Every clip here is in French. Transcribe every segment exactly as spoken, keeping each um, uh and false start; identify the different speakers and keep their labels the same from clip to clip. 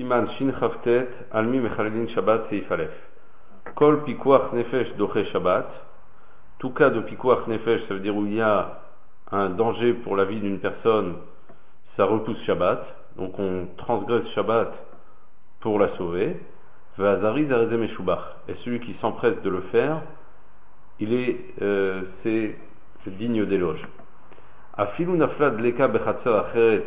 Speaker 1: Siman Shin Chavtet Almi Mechalelin Shabbat Seif Aleph. Kol Pikuach Nefesh Doche Shabbat. Tout cas de Pikuach Nefesh, ça veut dire où il y a un danger pour la vie d'une personne, ça repousse Shabbat. Donc on transgresse Shabbat pour la sauver. Vazari Zarezem Meshubach. Et celui qui s'empresse de le faire, il est, euh, c'est, c'est digne d'éloge. Afilu Nafla Dleka Bechatzer Acheret.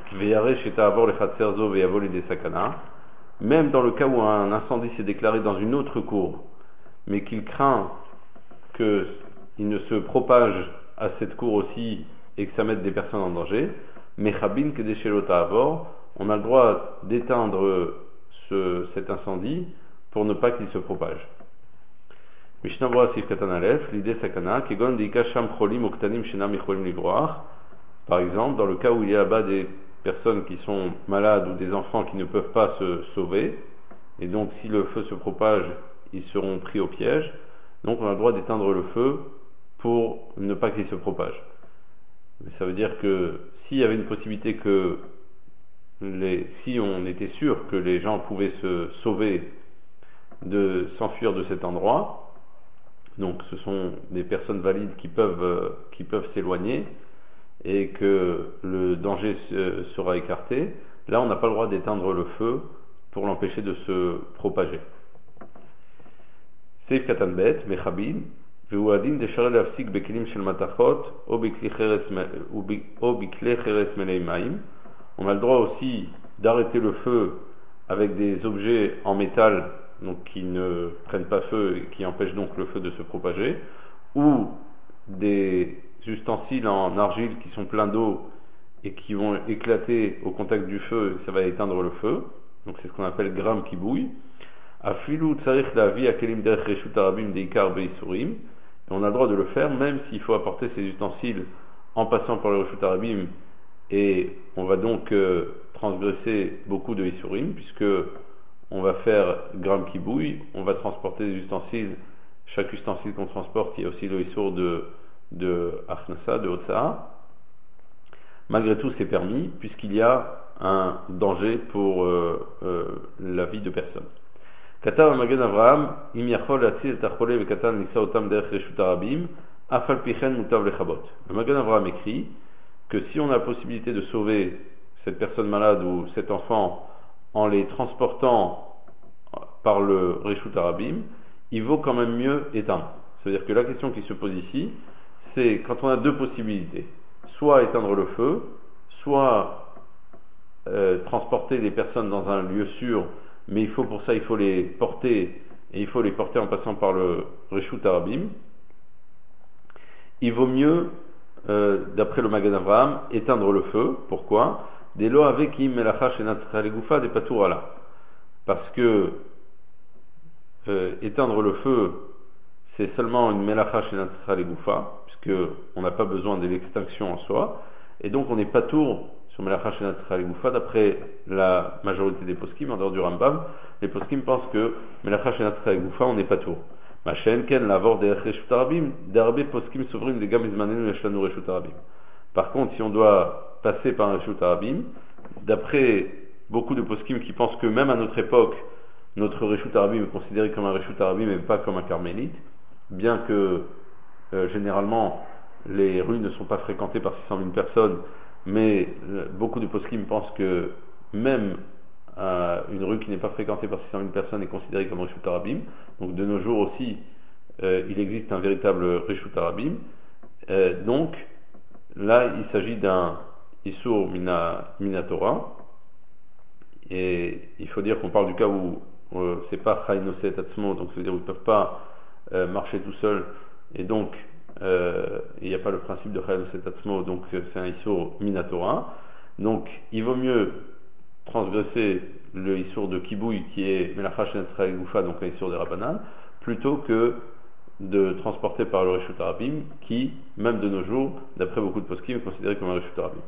Speaker 1: Même dans le cas où un incendie s'est déclaré dans une autre cour, mais qu'il craint qu'il ne se propage à cette cour aussi et que ça mette des personnes en danger, Mechabin Kedeshelota Avor, on a le droit d'éteindre ce, cet incendie pour ne pas qu'il se propage. Mishnah Bora Sif Katan Aleph, l'idée Sakana, Kegon Deika Sham Cholim Oktanim Shenam Yicholim Livroach. Par exemple, dans le cas où il y a là-bas des personnes qui sont malades ou des enfants qui ne peuvent pas se sauver, et donc si le feu se propage, ils seront pris au piège, donc on a le droit d'éteindre le feu pour ne pas qu'il se propage. Mais ça veut dire que s'il y avait une possibilité que les, si on était sûr que les gens pouvaient se sauver de s'enfuir de cet endroit, donc ce sont des personnes valides qui peuvent, qui peuvent s'éloigner, et que le danger sera écarté, là on n'a pas le droit d'éteindre le feu pour l'empêcher de se propager. Seif Katan Bet, Mechabin, Veuadin Desharel Afsik Bekelim Shel Matachot, O Bikle Cheres Melei Maim. On a le droit aussi d'arrêter le feu avec des objets en métal, donc qui ne prennent pas feu et qui empêchent donc le feu de se propager, ou des ustensiles en argile qui sont pleins d'eau et qui vont éclater au contact du feu, et ça va éteindre le feu. Donc c'est ce qu'on appelle gram qui bouille. Afilu tsarich la vie akelim derech reshut arabim deikar beisurim. On a le droit de le faire même s'il faut apporter ces ustensiles en passant par le reshut arabim, et on va donc euh, transgresser beaucoup de isurim puisque on va faire gram qui bouille, on va transporter des ustensiles. Chaque ustensile qu'on transporte, il y a aussi le isur de de Achnasa, de Otsa'a. Malgré tout, c'est permis, puisqu'il y a un danger pour euh, euh, la vie de personne. Katav Magen Avraham, im yachol atzil et achole vekatan nisa otam derech reshut arabim, afal pichen mutav lechabot. Le Magen Avraham écrit que si on a la possibilité de sauver cette personne malade ou cet enfant en les transportant par le reshut arabim, il vaut quand même mieux éteindre. C'est-à-dire que la question qui se pose ici, c'est quand on a deux possibilités, soit éteindre le feu, soit euh, transporter les personnes dans un lieu sûr, mais il faut pour ça il faut les porter, et il faut les porter en passant par le Reshut Arabim. Il vaut mieux, euh, d'après le Magen Avraham, éteindre le feu. Pourquoi? Des lo avec im melacha shenat legoufa des patourala. Parce que euh, éteindre le feu, c'est seulement une melacha shenat legoufa, qu'on n'a pas besoin de l'extinction en soi, et donc on n'est pas tour sur Melacha Shenat Legoufa d'après la majorité des poskim. En dehors du Rambam, les poskim pensent que Melacha Shenat Legoufa on n'est pas tour. Machen ken lavor de Reshut Arabim, derbe poskim souvrim de gam izmanenu yeshlanu Reshut Arabim. Par contre, si on doit passer par un Reshut Arabim, d'après beaucoup de poskim qui pensent que même à notre époque, notre Reshut Arabim est considéré comme un Reshut Arabim et pas comme un carmélite, bien que Euh, généralement, les rues ne sont pas fréquentées par six cent mille personnes, mais euh, beaucoup de poskim pensent que même euh, une rue qui n'est pas fréquentée par six cent mille personnes est considérée comme un Reshut Arabim. Donc de nos jours aussi, euh, il existe un véritable Reshut Arabim. Euh, donc là, il s'agit d'un Isur mina, Minatora, et il faut dire qu'on parle du cas où euh, c'est pas Chay Noset Atzmo, donc c'est-à-dire où ils ne peuvent pas euh, marcher tout seuls. Et donc, euh, il n'y a pas le principe de Chayal Setatzmo, donc c'est un Issour Minatora. Donc, il vaut mieux transgresser le Issour de Kibouy, qui est Melacha Shenat Legoufa, donc un Issour de Rabbanan, plutôt que de transporter par le Reshut Arabim, qui, même de nos jours, d'après beaucoup de poskim, est considéré comme un Reshut Arabim.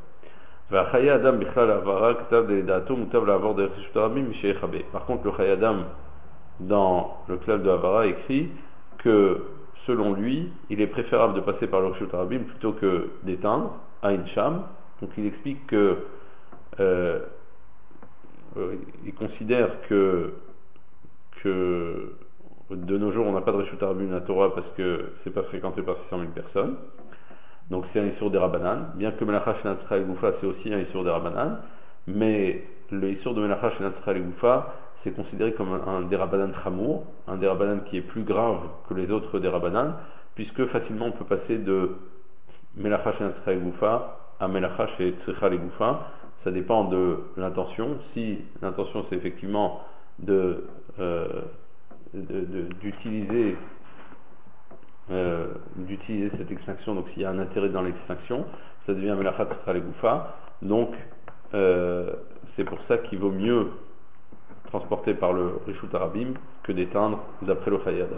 Speaker 1: Par contre, le Chayadam, dans le club de Havara, écrit que selon lui, il est préférable de passer par le Reshut Arabim plutôt que d'éteindre, Ain Sham. Donc il explique que euh, il, considère que, que de nos jours on n'a pas de Reshut Harabim la Torah parce que c'est pas fréquenté par six cent mille personnes. Donc c'est un Issour des Rabbanan, bien que Melacha Shenat Tzricha Goufa c'est aussi un Issour des Rabbanan, mais le Issour de Melacha Shenat Tzricha Goufa c'est considéré comme un, un des Rabbanan Chamour, un des Rabbanan qui est plus grave que les autres des Rabbanan, puisque facilement on peut passer de Melacha Shenat Tzricha Goufa à Melacha chez Tzricha Goufa. Ça dépend de l'intention. Si l'intention c'est effectivement de, euh, de, de, d'utiliser Euh, d'utiliser cette extinction, donc s'il y a un intérêt dans l'extinction, ça devient Melachat Tzricha Goufa. Donc euh, c'est pour ça qu'il vaut mieux transporter par le Reshut Harabim que d'éteindre d'après le Chayada.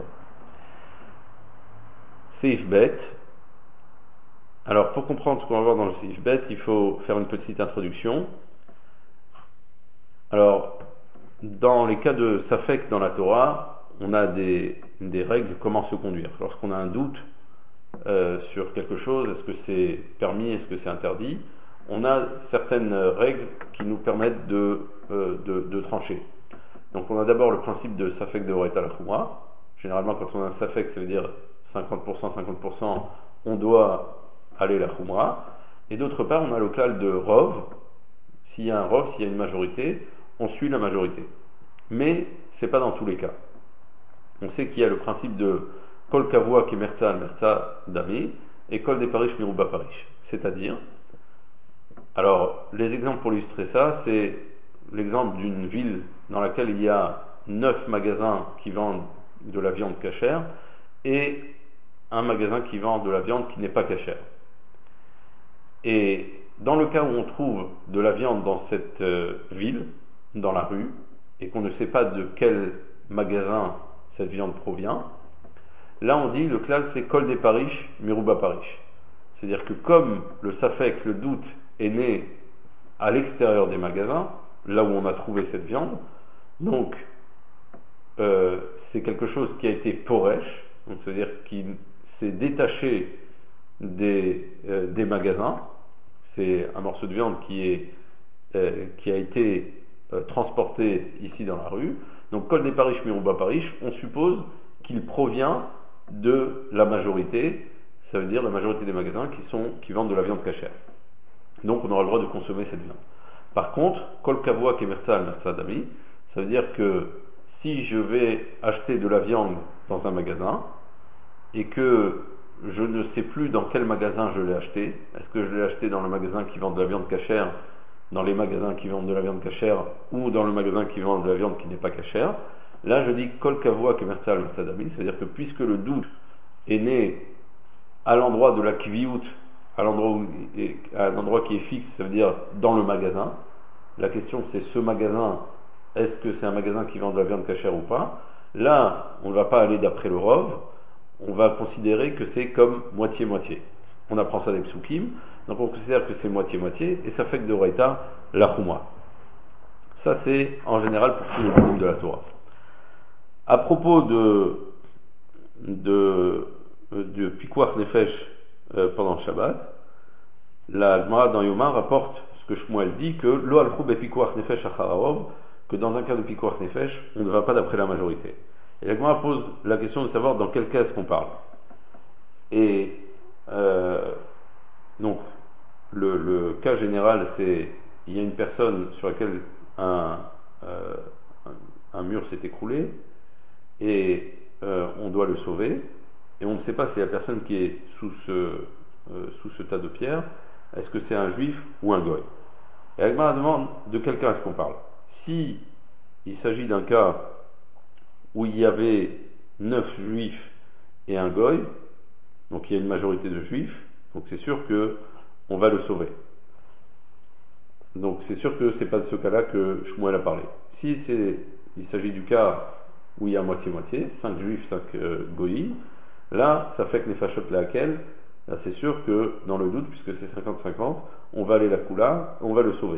Speaker 1: Seif Bet. Alors pour comprendre ce qu'on va voir dans le Seif Bet, il faut faire une petite introduction. Alors dans les cas de Safek dans la Torah, on a des, des règles de comment se conduire. Lorsqu'on a un doute euh, sur quelque chose, est-ce que c'est permis, est-ce que c'est interdit, on a certaines règles qui nous permettent de, euh, de, de trancher. Donc on a d'abord le principe de Safek de Oreta la Chouma. Généralement quand on a un Safek, ça veut dire cinquante pour cent, cinquante pour cent, on doit aller la Chouma. Et d'autre part, on a le klal de Rov. S'il y a un Rov, s'il y a une majorité, on suit la majorité. Mais c'est pas dans tous les cas. On sait qu'il y a le principe de Kol Kavua Kemerza Merza Dami et Kol de Parish Miruba Parish. C'est-à-dire, alors les exemples pour illustrer ça, c'est l'exemple d'une ville dans laquelle il y a neuf magasins qui vendent de la viande cachère et un magasin qui vend de la viande qui n'est pas cachère. Et dans le cas où on trouve de la viande dans cette euh, ville, dans la rue, et qu'on ne sait pas de quel magasin cette viande provient, là on dit le klal c'est Kol des Parish, Miruba Parish. C'est-à-dire que comme le Safek, le doute, est né à l'extérieur des magasins, là où on a trouvé cette viande, donc euh, c'est quelque chose qui a été poresh, donc c'est-à-dire qui s'est détaché des, euh, des magasins, c'est un morceau de viande qui, est, euh, qui a été euh, transporté ici dans la rue. Donc, Kol des Parish, Miruba Parish, on suppose qu'il provient de la majorité, ça veut dire la majorité des magasins qui, sont, qui vendent de la viande cachère. Donc, on aura le droit de consommer cette viande. Par contre, Kol Kavua Kemerza Merza Dami, ça veut dire que si je vais acheter de la viande dans un magasin et que je ne sais plus dans quel magasin je l'ai acheté, est-ce que je l'ai acheté dans le magasin qui vend de la viande cachère, dans les magasins qui vendent de la viande cachère ou dans le magasin qui vend de la viande qui n'est pas cachère, là je dis Kol Kavua Kemerza Merza Dami, c'est-à-dire que puisque le doute est né à l'endroit de la Kviout, à l'endroit, où, à l'endroit qui est fixe, ça veut dire dans le magasin, la question c'est ce magasin, est-ce que c'est un magasin qui vend de la viande cachère ou pas? Là, on ne va pas aller d'après le Rov, on va considérer que c'est comme moitié-moitié. On apprend ça des psukim, donc on considère que c'est moitié-moitié, et ça fait que de Reita, la Chouma. Ça c'est en général pour tous les volumes de la Torah. À propos de, de, de Pikuach Nefesh euh, pendant le Shabbat, la Gemara dans Yoma rapporte ce que Shmuel dit, que Lo alchou be Pikuach Nefesh achararov, que dans un cas de Pikuach Nefesh, on ne va pas d'après la majorité. Et la Gemara pose la question de savoir dans quel cas est-ce qu'on parle. Et euh, donc, le, le cas général, c'est il y a une personne sur laquelle un, euh, un, un mur s'est écroulé et euh, on doit le sauver. Et on ne sait pas si la personne qui est sous ce, euh, sous ce tas de pierres, est-ce que c'est un juif ou un goy. Et la Gemara demande de quel cas est-ce qu'on parle. Si il s'agit d'un cas où il y avait neuf juifs et un goy, donc il y a une majorité de juifs, donc c'est sûr que on va le sauver. Donc c'est sûr que c'est pas de ce cas-là que Shmuel a parlé. Si c'est, il s'agit du cas où il y a moitié-moitié, cinq juifs, cinq euh, goïs, là ça fait que les fachot laquelle, là c'est sûr que dans le doute, puisque c'est cinquante cinquante, on va aller la coula, on va le sauver.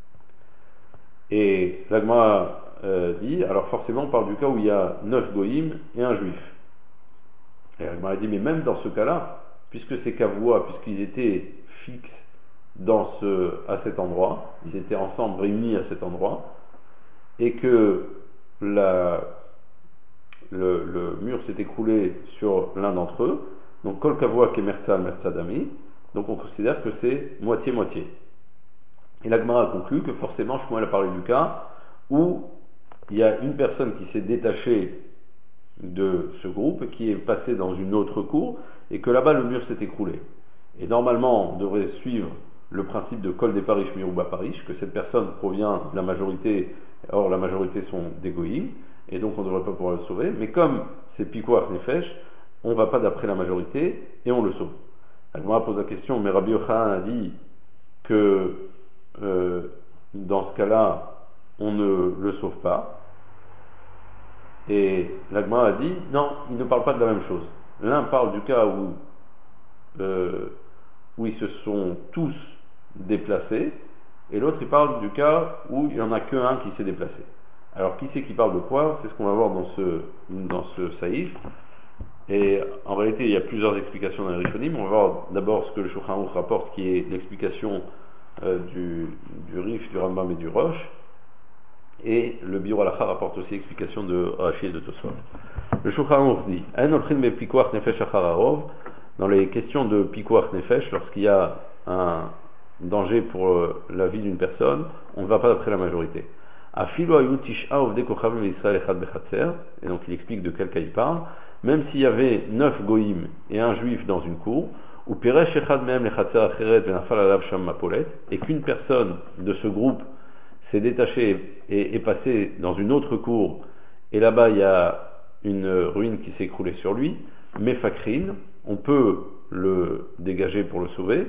Speaker 1: Et l'Agma euh, dit, alors forcément on parle du cas où il y a neuf goïms et un juif. Et l'Agma dit, mais même dans ce cas-là, puisque c'est Kavua, puisqu'ils étaient fixes dans ce, à cet endroit, ils étaient ensemble réunis à cet endroit, et que la, le, le mur s'est écroulé sur l'un d'entre eux, donc Kol Kavua Kemerza Merza Dami, donc on considère que c'est moitié-moitié. Et la Gemara a conclu que forcément Shmuel a parlé du cas où il y a une personne qui s'est détachée de ce groupe et qui est passée dans une autre cour et que là-bas le mur s'est écroulé. Et normalement on devrait suivre le principe de Kol des Parish Mirouba Parish, que cette personne provient de la majorité, or la majorité sont des goïms, et donc on ne devrait pas pouvoir le sauver, mais comme c'est Pikuach Nefesh, on ne va pas d'après la majorité et on le sauve. Alors, pose la question, mais Rabbi Yochanan a dit que euh, dans ce cas-là, on ne le sauve pas. Et l'Agma a dit, non, il ne parle pas de la même chose. L'un parle du cas où, euh, où ils se sont tous déplacés, et l'autre il parle du cas où il n'y en a qu'un qui s'est déplacé. Alors qui c'est qui parle de quoi? C'est ce qu'on va voir dans ce, dans ce saïf. Et en réalité, il y a plusieurs explications dans les Rishonim. On va voir d'abord ce que le Shulchan Aruch rapporte, qui est l'explication euh, du, du Rif, du Rambam et du Rosh. Et le Biur Halacha rapporte aussi l'explication de Rashi et de Tosfot. Le Shulchan Aruch dit, dans les questions de Pikuach Nefesh, lorsqu'il y a un danger pour la vie d'une personne, on ne va pas d'après la majorité. Et donc il explique de quel cas il parle. Même s'il y avait neuf goïms et un juif dans une cour, et qu'une personne de ce groupe s'est détachée et est passée dans une autre cour, et là-bas il y a une ruine qui s'est écroulée sur lui, mefakrin, on peut le dégager pour le sauver,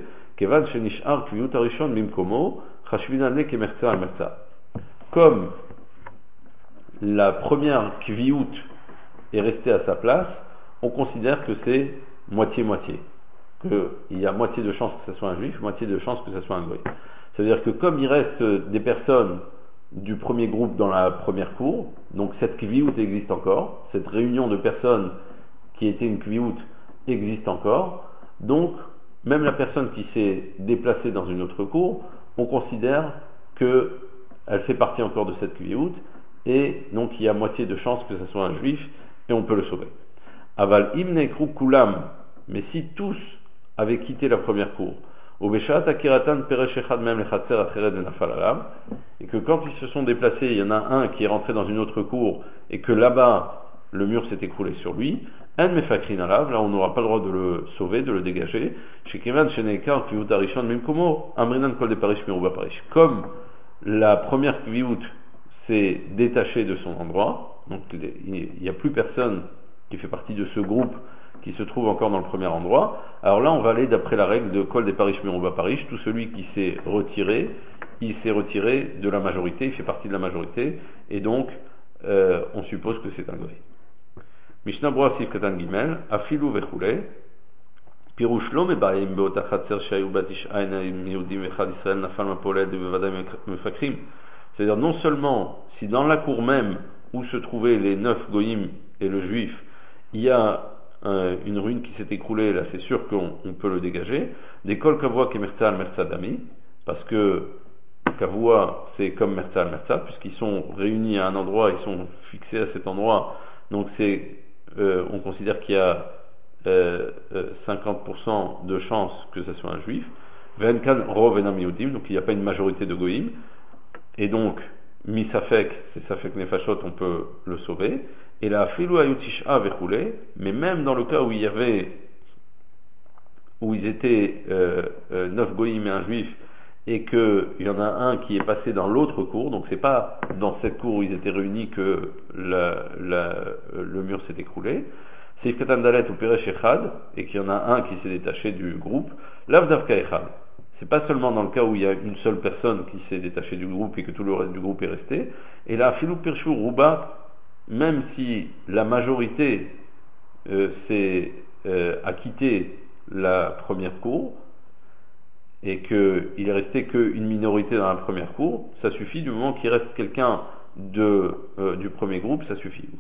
Speaker 1: comme la première kviout est restée à sa place, on considère que c'est moitié-moitié. Qu'il y a moitié de chance que ce soit un juif, moitié de chance que ce soit un goy. C'est-à-dire que comme il reste des personnes du premier groupe dans la première cour, donc cette kviout existe encore, cette réunion de personnes qui était une kviout existe encore, donc même la personne qui s'est déplacée dans une autre cour, on considère qu'elle fait partie encore de cette kviout, et donc il y a moitié de chance que ce soit un juif, et on peut le sauver. Aval imnekru kulam, mais si tous avaient quitté la première cour, et que quand ils se sont déplacés, il y en a un qui est rentré dans une autre cour, et que là-bas le mur s'est écroulé sur lui, là on n'aura pas le droit de le sauver, de le dégager. Comme la première kviout s'est détachée de son endroit, donc il n'y a plus personne qui fait partie de ce groupe qui se trouve encore dans le premier endroit, alors là on va aller d'après la règle de Kol des Parish Mirouba Parish, tout celui qui s'est retiré, il s'est retiré de la majorité, il fait partie de la majorité, et donc euh, on suppose que c'est un goy. Mishnah Brura Sif Katan Gimel, Afilu Vechule, Pirush lo mebaim beota chatzer shayu batish aina Yehudim vechad Israël nafal mapoled bevadai mefakrim. C'est-à-dire non seulement si dans la cour même où se trouvaient les neuf goyim et le juif, il y a euh, une ruine qui s'est écroulée, là c'est sûr qu'on on peut le dégager. Des kol kavua kemerza al merza dami, parce que kavua c'est comme merza al merza, puisqu'ils sont réunis à un endroit, ils sont fixés à cet endroit, donc c'est euh, on considère qu'il y a euh, euh, cinquante pour cent de chance que ce soit un juif. Venkan rov enam yehudim, donc il n'y a pas une majorité de goyim, et donc misafek, c'est safek nefashot, on peut le sauver. Et là, filou ayutisha vechoulé, mais même dans le cas où il y avait, où ils étaient euh, euh, neuf goïms et un juif, et qu'il y en a un qui est passé dans l'autre cour, donc c'est pas dans cette cour où ils étaient réunis que la, la, le mur s'est écroulé, c'est Katan Dalet ou Peresh Echad, et qu'il y en a un qui s'est détaché du groupe, Lavdavka Echad. C'est pas seulement dans le cas où il y a une seule personne qui s'est détachée du groupe et que tout le reste du groupe est resté, et là, filou Pirshu Rouba, même si la majorité euh, s'est euh, a quitté la première cour et qu'il est resté qu'une minorité dans la première cour, ça suffit. Du moment qu'il reste quelqu'un de, euh, du premier groupe, ça suffit.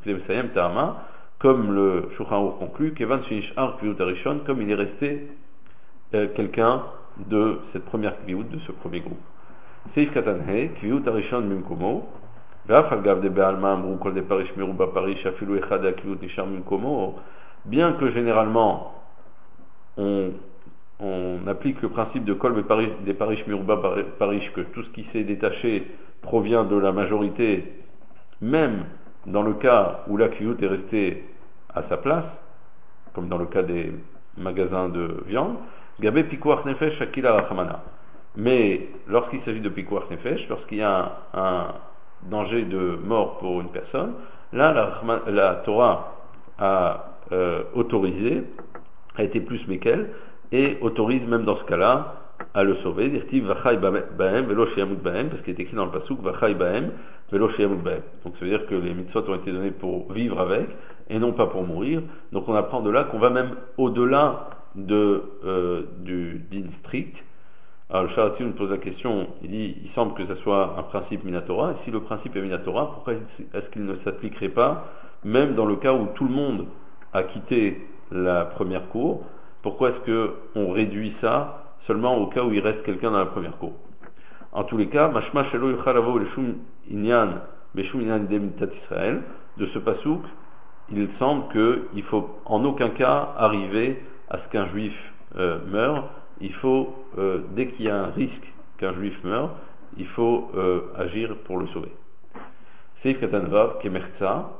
Speaker 1: Comme le Shulchan Aruch conclut, Kevan Shinish Ar Kviyut Arishon, comme il est resté euh, quelqu'un de cette première Kviyut, de ce premier groupe. Seif Katanhe, Kviyut Arishon Mimkomo, Bien que généralement on, on applique le principe de kol des parish miruba parish, que tout ce qui s'est détaché provient de la majorité, même dans le cas où la kiyut est restée à sa place, comme dans le cas des magasins de viande, Gabé Pikuach Nefesh Akila Rachamana. Mais lorsqu'il s'agit de Pikuach Nefesh, lorsqu'il y a un, un danger de mort pour une personne, là la, la Torah a euh, autorisé, a été plus méquelle, et autorise même dans ce cas-là à le sauver. Dirtiv Vachai Bahem Velo Sheyamut Bahem, parce qu'il est écrit dans le pasuk Vachai Bahem Velo Sheyamut Bahem. Donc ça veut dire que les mitzvot ont été donnés pour vivre avec, et non pas pour mourir. Donc on apprend de là qu'on va même au-delà de, euh, du din strict. Alors le Sharatzim nous pose la question, il dit, il semble que ce soit un principe Minatora, et si le principe est Minatora, pourquoi est-ce qu'il ne s'appliquerait pas, même dans le cas où tout le monde a quitté la première cour, pourquoi est-ce qu'on réduit ça seulement au cas où il reste quelqu'un dans la première cour? En tous les cas, Mashma Shelo Yuchalavo Leshum Inyan Beshum Inyan Demitat Israël, de ce pasouk, il semble qu'il faut en aucun cas arriver à ce qu'un juif euh, meure. Il faut, euh, dès qu'il y a un risque qu'un juif meure, il faut euh, agir pour le sauver. Seif Katanvav Kemerza.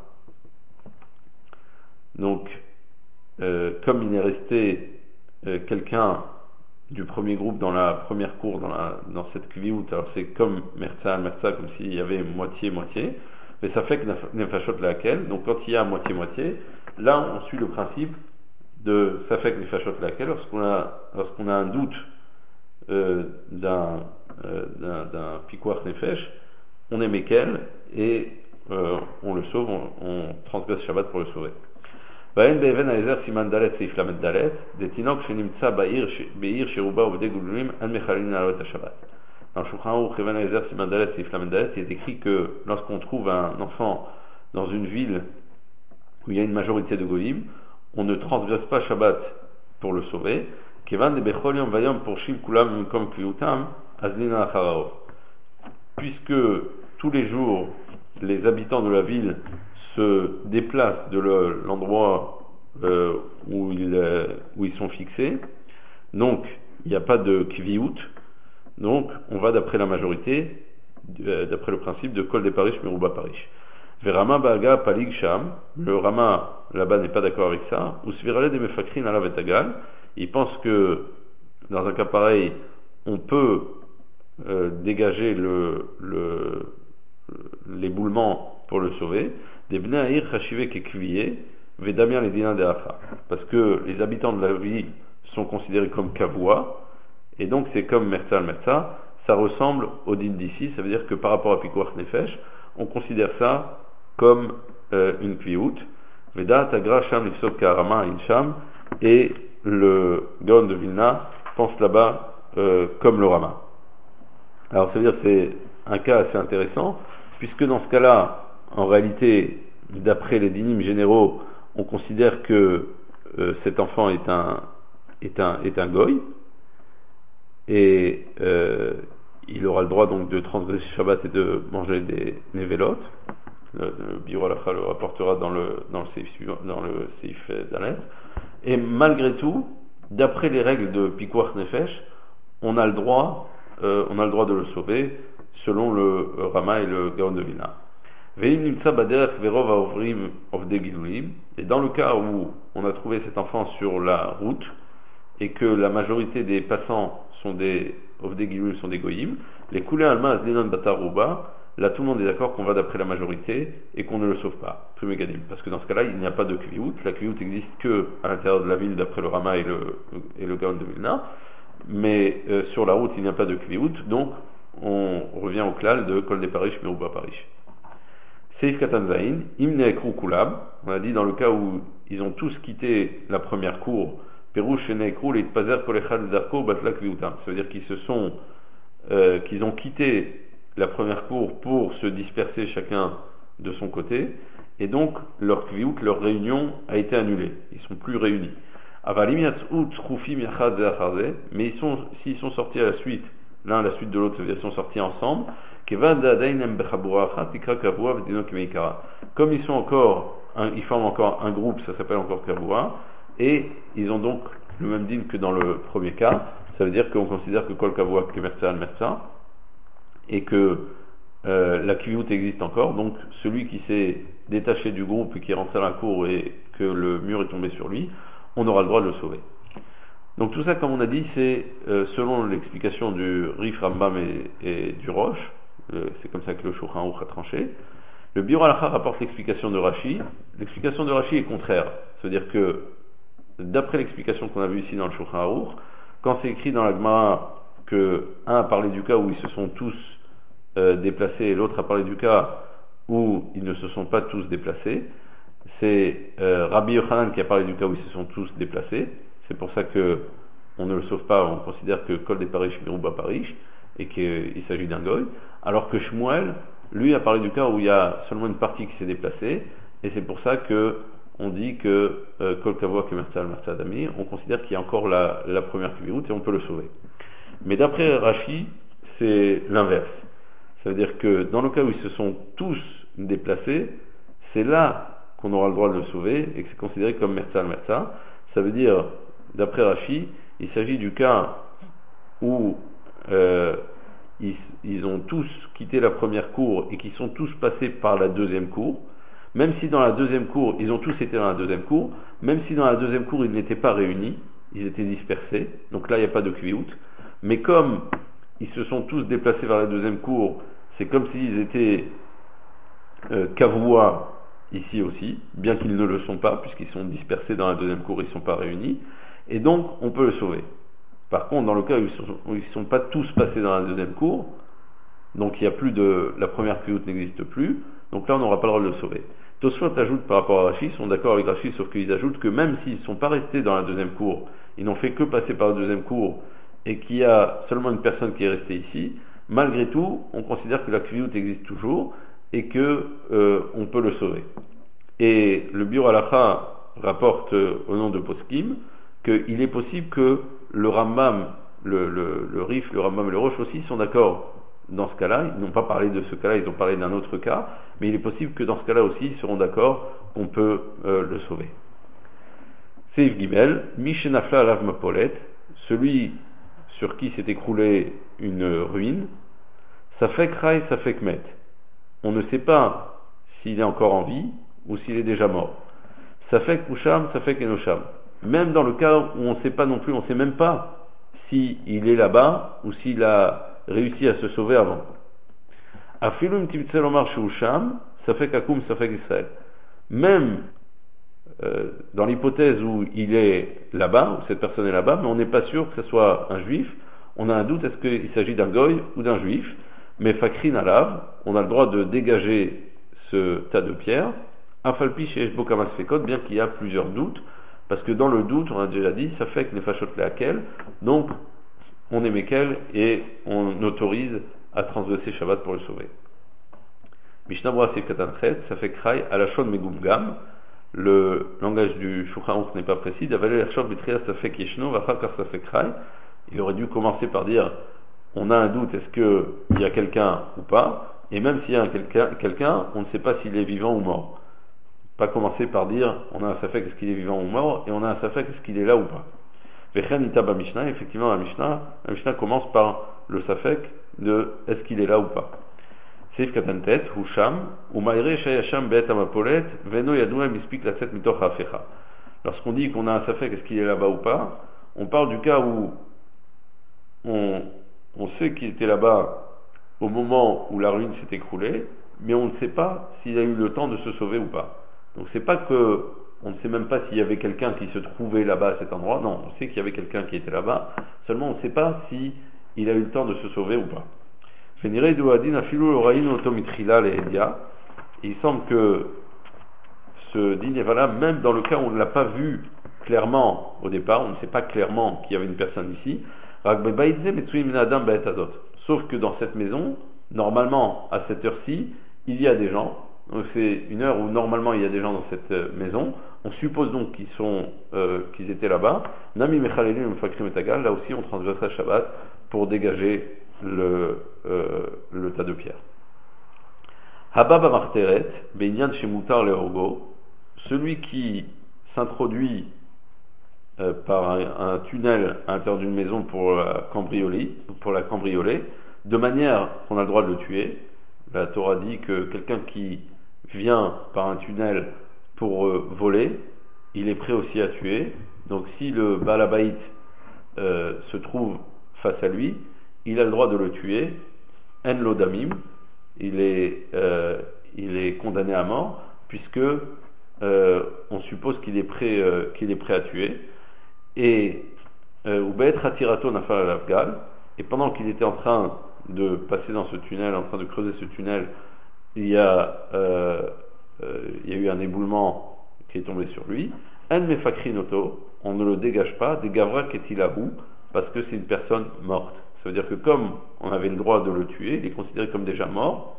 Speaker 1: Donc, euh, comme il est resté euh, quelqu'un du premier groupe dans la première cour, dans, la, dans cette kviout, alors c'est comme Merza, Merza, comme s'il y avait moitié-moitié, mais ça fait que Nefashot laquelle, donc quand il y a moitié-moitié, là on suit le principe de ça fait que Nefashot laquelle, lorsqu'on a, lorsqu'on a un doute euh, d'un, euh, d'un, d'un Pikuach Nefesh, on est Mekel et euh, on le sauve, on, on transgresse Shabbat pour le sauver. ואין באבן העזר סימן ד' סעיף למד ד' דתינוק שנמצא בעיר בעיר שרובה עובדי גלולים אין מחללים לעלות את השבת. Dans le Shulchan Aruch Even Haezer Siman Dalet Seif Lamed Dalet, il est écrit que lorsqu'on trouve un enfant dans une ville où il y a une majorité de goyim, on ne transgresse pas Shabbat pour le sauver. Kevan de Bechol Yom Vayom Porshim Kulam Minkom Kliutam Azlina Acharao. Puisque tous les jours les habitants de la ville se déplacent de le, l'endroit euh, où, ils, euh, où ils sont fixés, donc il n'y a pas de kviout, donc on va d'après la majorité, euh, d'après le principe de Kol de Parish Meruba Parish. Verama Baga Palig Sham, le Rama là-bas n'est pas d'accord avec ça, ou Svirale de Mefakrin Alav et Tagal, il pense que dans un cas pareil, on peut euh, dégager le, le, l'éboulement pour le sauver. Des Bnei Ahir Chachivé Kekviye, Vedamien les Dinan de Acha. Parce que les habitants de la ville sont considérés comme Kavua, et donc c'est comme Merza al-Merza, ça ressemble au din d'ici, ça veut dire que par rapport à Pikuach Nefesh, on considère ça comme euh, une Kviout. Veda Tagra Sham Lifsot Karama Insham, et le Gaon de Vilna pense là-bas euh, comme le Rama. Alors ça veut dire que c'est un cas assez intéressant, puisque dans ce cas-là, en réalité, d'après les dynimes généraux, on considère que euh, cet enfant est un, est un, est un goy, et euh, il aura le droit donc de transgresser Shabbat et de manger des névélotes. Le, le Biur Halacha le rapportera dans le, dans le Seif, dans le Seif Dalet. Et malgré tout, d'après les règles de Pikuach Nefesh, on a le droit, euh, on a le droit de le sauver, selon le Rama et le Gaon de Vilna. Et dans le cas où on a trouvé cet enfant sur la route et que la majorité des passants sont des Ovdei Gilul, sont des Goyim, les Koulé Alma Azlinan Batarouba, là tout le monde est d'accord qu'on va d'après la majorité et qu'on ne le sauve pas, parce que dans ce cas-là il n'y a pas de Kviout, la Kviout n'existe que à l'intérieur de la ville d'après le Rama et le, et le Gaon de Vilna, mais euh, sur la route il n'y a pas de Kviout, donc on revient au klal de Kol de Parish Meruba Parish. Seif Katanzaïn, Imne Ekru Kulab, on a dit dans le cas où ils ont tous quitté la première cour, Perouche et Nekru, les Pazer Kolechad Darko, Batla Kviutam. Ça veut dire qu'ils se sont, euh, qu'ils ont quitté la première cour pour se disperser chacun de son côté, et donc leur Kviout, leur réunion a été annulée. Ils sont plus réunis. Avalim Yatzut Khufim Yachad Zachazé, mais ils sont, s'ils sont sortis à la suite l'un à la suite de l'autre, c'est-à-dire ils sont sortis ensemble. Comme ils sont encore, un, ils forment encore un groupe, ça s'appelle encore Kavua, et ils ont donc le même din que dans le premier cas. Ça veut dire qu'on considère que Kol Kavua Kemerza Al-Merza, et que euh, la Kivut existe encore, donc celui qui s'est détaché du groupe et qui est rentré dans la cour et que le mur est tombé sur lui, on aura le droit de le sauver. Donc tout ça, comme on a dit, c'est euh, selon l'explication du Rif Rambam et, et du Roche, euh, c'est comme ça que le Shulchan Aruch a tranché. Le Biur Halacha rapporte l'explication de Rashi. L'explication de Rashi est contraire. C'est-à-dire que, d'après l'explication qu'on a vue ici dans le Shulchan Aruch, quand c'est écrit dans la Gemara que un a parlé du cas où ils se sont tous euh, déplacés et l'autre a parlé du cas où ils ne se sont pas tous déplacés, c'est euh, Rabbi Yochanan qui a parlé du cas où ils se sont tous déplacés. C'est pour ça que on ne le sauve pas, on considère que Kol des Parish Mirouba Parish et qu'il s'agit d'un goy, alors que Shmuel, lui, a parlé du cas où il y a seulement une partie qui s'est déplacée, et c'est pour ça que on dit que euh, Kol Kavua Kemerza Al-Merza Adami, on considère qu'il y a encore la, la première Kivut et on peut le sauver. Mais d'après Rashi, c'est l'inverse. Ça veut dire que dans le cas où ils se sont tous déplacés, c'est là qu'on aura le droit de le sauver et que c'est considéré comme Merza Al-Merza. Ça veut dire, d'après Rashi, il s'agit du cas où euh, ils, ils ont tous quitté la première cour et qu'ils sont tous passés par la deuxième cour, même si dans la deuxième cour, ils ont tous été dans la deuxième cour, même si dans la deuxième cour, ils n'étaient pas réunis, ils étaient dispersés, donc là, il n'y a pas de kviout, mais comme ils se sont tous déplacés vers la deuxième cour, c'est comme s'ils étaient euh, kavua ici aussi, bien qu'ils ne le sont pas, puisqu'ils sont dispersés dans la deuxième cour, ils ne sont pas réunis, et donc on peut le sauver. Par contre, dans le cas où ils ne sont, sont pas tous passés dans la deuxième cour, donc il n'y a plus de, la première kviout n'existe plus, donc là on n'aura pas le droit de le sauver. Tosfot ajoute par rapport à Rashi, ils sont d'accord avec Rashi, sauf qu'ils ajoutent que même s'ils ne sont pas restés dans la deuxième cour, ils n'ont fait que passer par la deuxième cour, et qu'il y a seulement une personne qui est restée ici, malgré tout, on considère que la kviout existe toujours, et que euh, on peut le sauver. Et le Biur Halacha rapporte euh, au nom de Poskim qu'il est possible que le Rambam, le, le, le Rif, le Rambam et le Roche aussi sont d'accord dans ce cas-là. Ils n'ont pas parlé de ce cas-là, ils ont parlé d'un autre cas, mais il est possible que dans ce cas-là aussi, ils seront d'accord qu'on peut euh, le sauver. Seif Gimel, Mishenafla Alav Mapolet, celui sur qui s'est écroulée une ruine, ça fait Krai, ça fait Kmet. On ne sait pas s'il est encore en vie ou s'il est déjà mort. Ça fait Kusham, ça fait Kenosham. Même dans le cas où on ne sait pas non plus, on ne sait même pas s'il est là-bas ou s'il a réussi à se sauver avant. Afilum Timtselomar Shusham, ça fait Kakum, ça fait Israël. Même euh, dans l'hypothèse où il est là-bas, où cette personne est là-bas, mais on n'est pas sûr que ce soit un juif, on a un doute, est-ce qu'il s'agit d'un goy ou d'un juif? Mais Fakrin Alav, on a le droit de dégager ce tas de pierres, Afalpi chez Eshbokamas Fekot, bien qu'il y a plusieurs doutes, parce que dans le doute, on a déjà dit, ça fait que Nefashot Leakel, donc on est Mekel et on autorise à transgresser Shabbat pour le sauver. Mishnah Bora Sif Katanchet, ça fait Krai à la Shon Megumgam, le langage du Shulchan Aruch n'est pas précis, d'avaler la Shon Betria, ça fait Kishno, Vachakar, ça fait Krai. Il aurait dû commencer par dire on a un doute, est-ce qu'il y a quelqu'un ou pas, et même s'il y a quelqu'un, quelqu'un, on ne sait pas s'il est vivant ou mort. Pas commencer par dire on a un safek, est-ce qu'il est vivant ou mort, et on a un safek, est-ce qu'il est là ou pas. Vechen Itaba Mishnah, effectivement la Mishnah, la Mishnah commence par le safek de est-ce qu'il est là ou pas. Seif Katantet, Husham, Umaire Shayasham Bet Amapolet, Veno Yadouem Mispik Latset Mitoch Hafecha. Lorsqu'on dit qu'on a un safek, est-ce qu'il est là-bas ou pas, on parle du cas où on On sait qu'il était là-bas au moment où la ruine s'est écroulée, mais on ne sait pas s'il a eu le temps de se sauver ou pas. Donc c'est pas que on ne sait même pas s'il y avait quelqu'un qui se trouvait là-bas à cet endroit. Non, on sait qu'il y avait quelqu'un qui était là-bas. Seulement on ne sait pas si il a eu le temps de se sauver ou pas. Il semble que ce din est valable même dans le cas où on ne l'a pas vu clairement au départ. On ne sait pas clairement qu'il y avait une personne ici. Sauf que dans cette maison, normalement, à cette heure-ci, il y a des gens. Donc c'est une heure où normalement il y a des gens dans cette maison. On suppose donc qu'ils sont, euh, qu'ils étaient là-bas. Nami Mechalelim Mefakrim et Tagal. Là aussi, on transgressera Shabbat pour dégager le, euh, le tas de pierres. Habab Amarteret, Beignan Shemutar Leorgo, celui qui s'introduit euh, par un, un tunnel à l'intérieur d'une maison pour la cambrioler, pour la cambrioler, de manière qu'on a le droit de le tuer. La Torah dit que quelqu'un qui vient par un tunnel pour euh, voler, il est prêt aussi à tuer. Donc si le Baal Habayit euh, se trouve face à lui, il a le droit de le tuer. En lodamim, il est, euh, il est condamné à mort, puisque euh, on suppose qu'il est prêt, euh, qu'il est prêt à tuer. Et Ubeet Hatirato Nafal al-Afgal, et pendant qu'il était en train de passer dans ce tunnel, en train de creuser ce tunnel, il y a, euh, euh, il y a eu un éboulement qui est tombé sur lui. En Mefakrinoto, on ne le dégage pas, des Gavra Ketilahu, parce que c'est une personne morte. Ça veut dire que comme on avait le droit de le tuer, il est considéré comme déjà mort,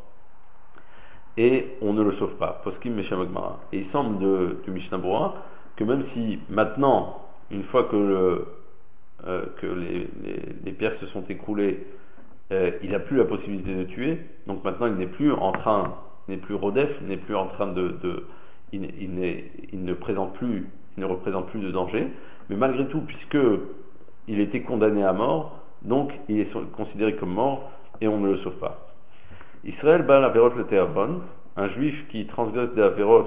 Speaker 1: et on ne le sauve pas. Poskim Meshamagmara. Et il semble de, du Mishnah Berurah que même si maintenant, une fois que, le, euh, que les, les, les pierres se sont écroulées, euh, il n'a plus la possibilité de tuer, donc maintenant il n'est plus en train, il n'est plus rodef, il n'est plus en train de, de il, il, il ne présente plus, il ne représente plus de danger, mais malgré tout, puisque il était condamné à mort, donc il est considéré comme mort et on ne le sauve pas. Israël Baal Averot le Teavon, un juif qui transgresse des Averot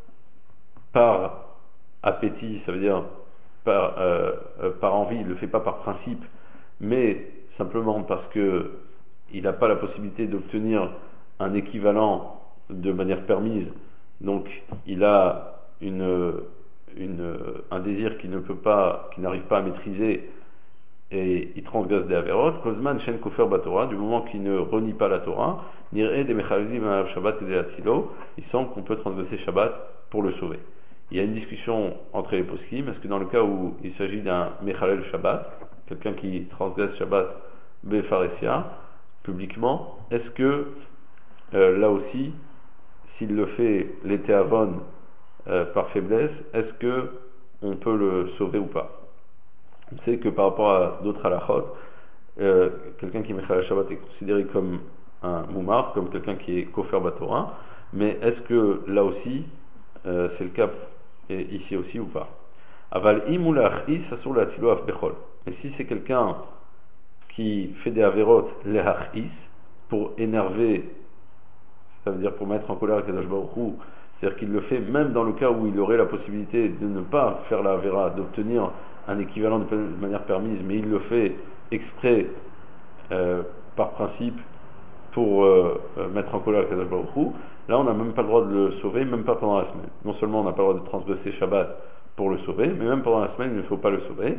Speaker 1: par appétit, ça veut dire par, euh, euh, par envie, il ne le fait pas par principe, mais simplement parce que il n'a pas la possibilité d'obtenir un équivalent de manière permise, donc il a une, une, un désir qu'il ne peut pas, qu'il n'arrive pas à maîtriser, et il transgresse des Averot. Kozman Shen Kofer Batora, du moment qu'il ne renie pas la Torah, Nir'e de Mechalzim al Shabbat et de Atzilo, il semble qu'on peut transgresser Shabbat pour le sauver. Il y a une discussion entre les poskim, est-ce que dans le cas où il s'agit d'un Mechalel Shabbat, quelqu'un qui transgresse Shabbat Befaresia, publiquement, est-ce que euh, là aussi, s'il le fait l'été avon euh, par faiblesse, est-ce que on peut le sauver ou pas? On sait que par rapport à d'autres halachot, euh, quelqu'un qui Mechalel Shabbat est considéré comme un moumar, comme quelqu'un qui est kofer batora, mais est-ce que là aussi, euh, c'est le cas et ici aussi ou pas? Aval imulach is asur la tilo af bechol. Mais si c'est quelqu'un qui fait des averot lehachis pour énerver, ça veut dire pour mettre en colère Kadosh Baruch Hu, c'est-à-dire qu'il le fait même dans le cas où il aurait la possibilité de ne pas faire la avera, d'obtenir un équivalent de manière permise, mais il le fait exprès euh, par principe pour euh, mettre en colère Kadosh Baruch Hu, là on n'a même pas le droit de le sauver, même pas pendant la semaine. Non seulement on n'a pas le droit de transgresser Shabbat pour le sauver, mais même pendant la semaine il ne faut pas le sauver.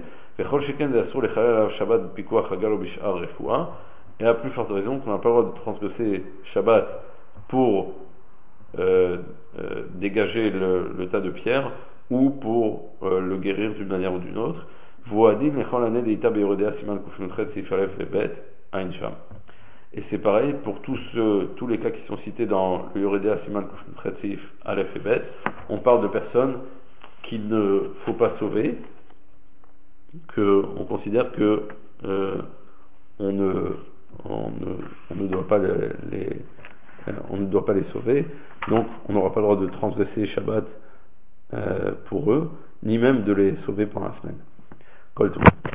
Speaker 1: Et à plus forte raison qu'on n'a pas le droit de transgresser Shabbat pour euh, euh, dégager le, le tas de pierres ou pour euh, le guérir d'une manière ou d'une autre. Et c'est pareil pour tous, euh, tous les cas qui sont cités dans le Yoredea Siman Kufnutret Seif Aleph et Bet. On parle de personnes qu'il ne faut pas sauver, qu'on considère que euh, on, ne, on, ne, on ne doit pas les, les, on ne doit pas les sauver, donc on n'aura pas le droit de transgresser Shabbat euh, pour eux, ni même de les sauver pendant la semaine. Kol Tov.